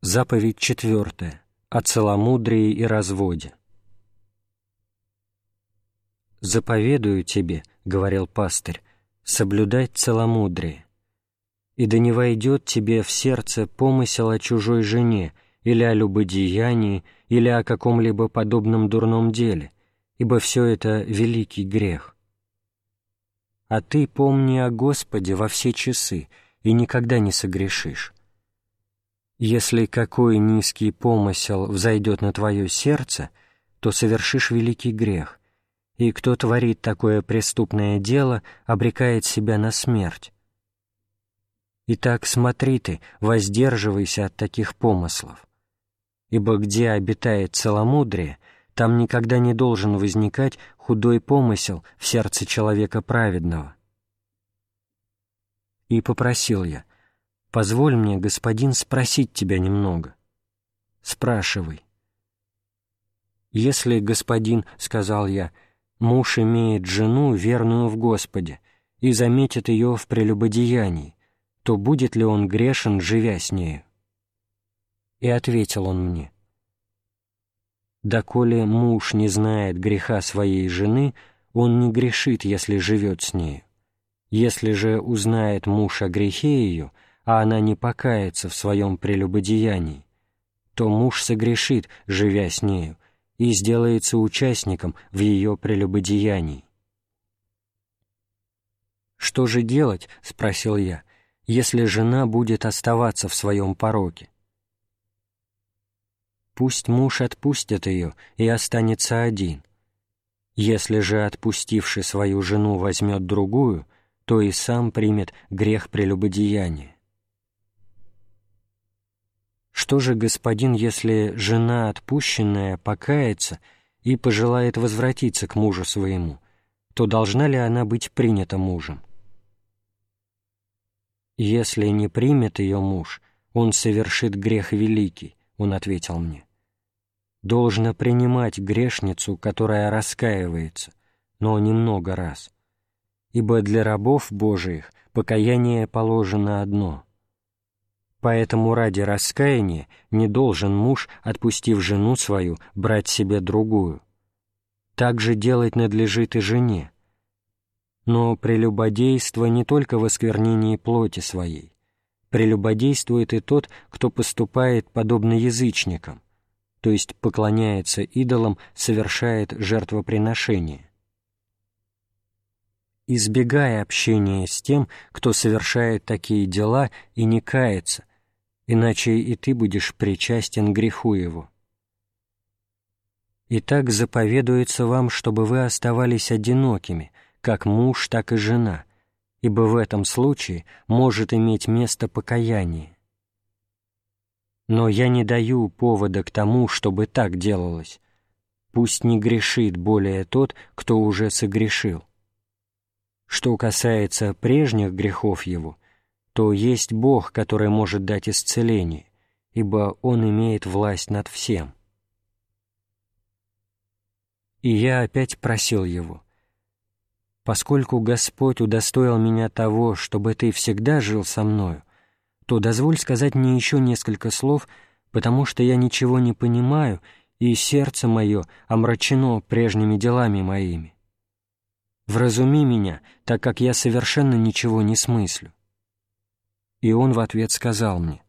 Заповедь 4. О целомудрии и разводе. «Заповедую тебе, — говорил пастырь, — соблюдать целомудрие, и да не войдет тебе в сердце помысел о чужой жене или о любодеянии, или о каком-либо подобном дурном деле, ибо все это великий грех. А ты помни о Господе во все часы, и никогда не согрешишь. Если какой низкий помысел взойдет на твое сердце, то совершишь великий грех, и кто творит такое преступное дело, обрекает себя на смерть. Итак, смотри ты, воздерживайся от таких помыслов, ибо где обитает целомудрие, там никогда не должен возникать худой помысел в сердце человека праведного». И попросил я: «Позволь мне, господин, спросить тебя немного». «Спрашивай». «Если, господин, — сказал я, — муж имеет жену, верную в Господе, и заметит ее в прелюбодеянии, то будет ли он грешен, живя с нею?» И ответил он мне: «Доколе муж не знает греха своей жены, он не грешит, если живет с нею. Если же узнает муж о грехе ее, а она не покается в своем прелюбодеянии, то муж согрешит, живя с нею, и сделается участником в ее прелюбодеянии». «Что же делать, — спросил я, — если жена будет оставаться в своем пороке?» «Пусть муж отпустит ее и останется один. Если же, отпустивши свою жену, возьмет другую, то и сам примет грех прелюбодеяния». «Что же, господин, если жена отпущенная покается и пожелает возвратиться к мужу своему, то должна ли она быть принята мужем?» «Если не примет ее муж, он совершит грех великий, — он ответил мне. Должно принимать грешницу, которая раскаивается, но немного раз, ибо для рабов Божиих покаяние положено одно. Поэтому ради раскаяния не должен муж, отпустив жену свою, брать себе другую. Так же делать надлежит и жене. Но прелюбодейство не только в осквернении плоти своей. Прелюбодействует и тот, кто поступает подобно язычникам, то есть поклоняется идолам, совершает жертвоприношение. Избегай общения с тем, кто совершает такие дела и не кается, иначе и ты будешь причастен к греху его. Итак, заповедуется вам, чтобы вы оставались одинокими, как муж, так и жена, ибо в этом случае может иметь место покаяние. Но я не даю повода к тому, чтобы так делалось. Пусть не грешит более тот, кто уже согрешил. Что касается прежних грехов его, то есть Бог, который может дать исцеление, ибо Он имеет власть над всем». И я опять просил его: «Поскольку Господь удостоил меня того, чтобы ты всегда жил со мною, то дозволь сказать мне еще несколько слов, потому что я ничего не понимаю, и сердце мое омрачено прежними делами моими. Вразуми меня, так как я совершенно ничего не смыслю». И он в ответ сказал мне: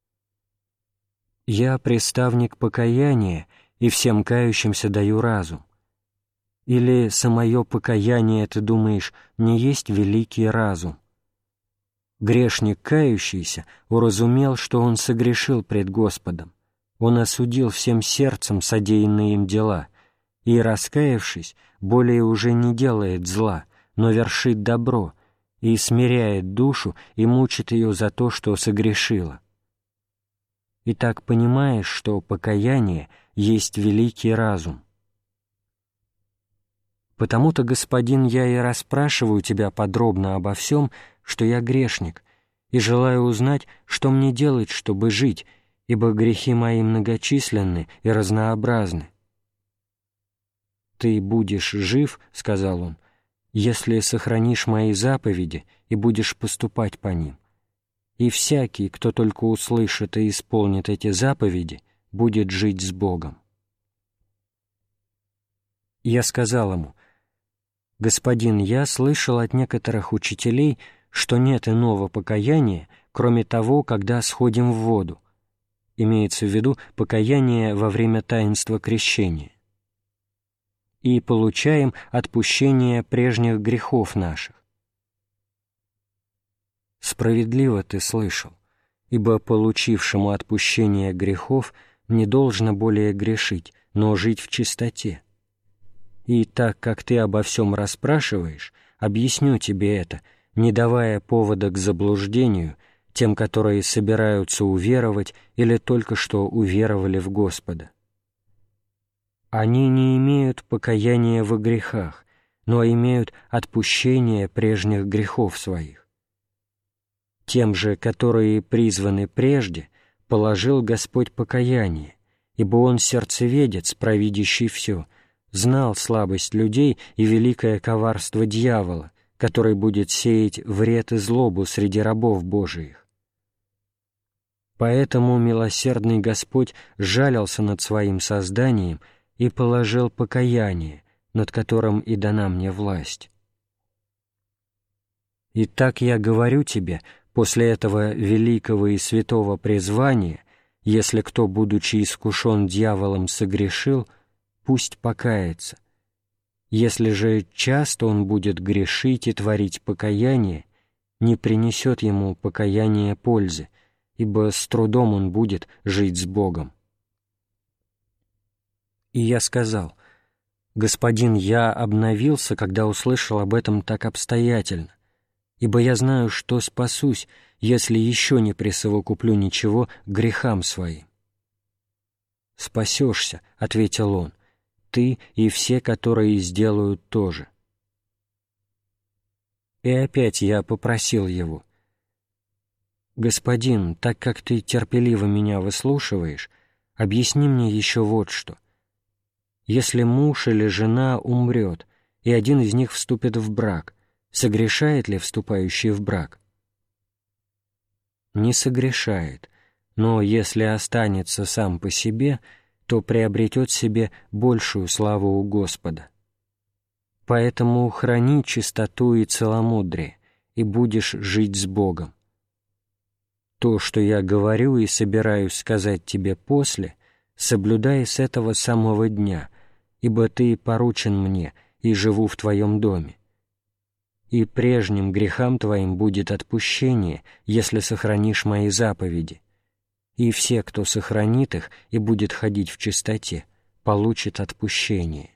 «Я преставник покаяния, и всем кающимся даю разум. Или самое покаяние, ты думаешь, не есть великий разум? Грешник кающийся уразумел, что он согрешил пред Господом, он осудил всем сердцем содеянные им дела, и, раскаявшись, более уже не делает зла, но вершит добро, и смиряет душу и мучит ее за то, что согрешила. Итак, понимаешь, что покаяние есть великий разум. Потому-то, господин, я и расспрашиваю тебя подробно обо всем, что я грешник, и желаю узнать, что мне делать, чтобы жить, ибо грехи мои многочисленны и разнообразны». «Ты будешь жив, — сказал он, — если сохранишь мои заповеди и будешь поступать по ним. и всякий, кто только услышит и исполнит эти заповеди, будет жить с Богом». Я сказал ему: «Господин, я слышал от некоторых учителей, что нет иного покаяния, кроме того, когда сходим в воду». Имеется в виду покаяние во время таинства крещения. «И получаем отпущение прежних грехов наших». Справедливо ты слышал, ибо получившему отпущение грехов не должно более грешить, но жить в чистоте. И так как ты обо всем расспрашиваешь, объясню тебе это, не давая повода к заблуждению тем, которые собираются уверовать или только что уверовали в Господа. Они не имеют покаяния во грехах, но имеют отпущение прежних грехов своих. Тем же, которые призваны прежде, положил Господь покаяние, ибо Он сердцеведец, провидящий все, знал слабость людей и великое коварство дьявола, который будет сеять вред и злобу среди рабов Божиих. Поэтому милосердный Господь жалился над своим созданием и положил покаяние, над которым и дана мне власть. Итак, я говорю тебе, после этого великого и святого призвания, если кто, будучи искушен дьяволом, согрешил, пусть покается. Если же часто он будет грешить и творить покаяние, не принесет ему покаяние пользы, ибо с трудом он будет жить с Богом. И я сказал: «Господин, я обновился, когда услышал об этом так обстоятельно, ибо я знаю, что спасусь, если еще не присовокуплю ничего к грехам своим». «Спасешься», — ответил он, — «ты и все, которые сделают то же». И опять я попросил его: «Господин, так как ты терпеливо меня выслушиваешь, объясни мне еще вот что. Если муж или жена умрет, и один из них вступит в брак, согрешает ли вступающий в брак?» «Не согрешает, но если останется сам по себе, то приобретет себе большую славу у Господа. Поэтому храни чистоту и целомудрие, и будешь жить с Богом. То, что я говорю и собираюсь сказать тебе после, соблюдай с этого самого дня, ибо ты поручен мне и живу в твоем доме. И прежним грехам твоим будет отпущение, если сохранишь мои заповеди, и все, кто сохранит их и будет ходить в чистоте, получат отпущение».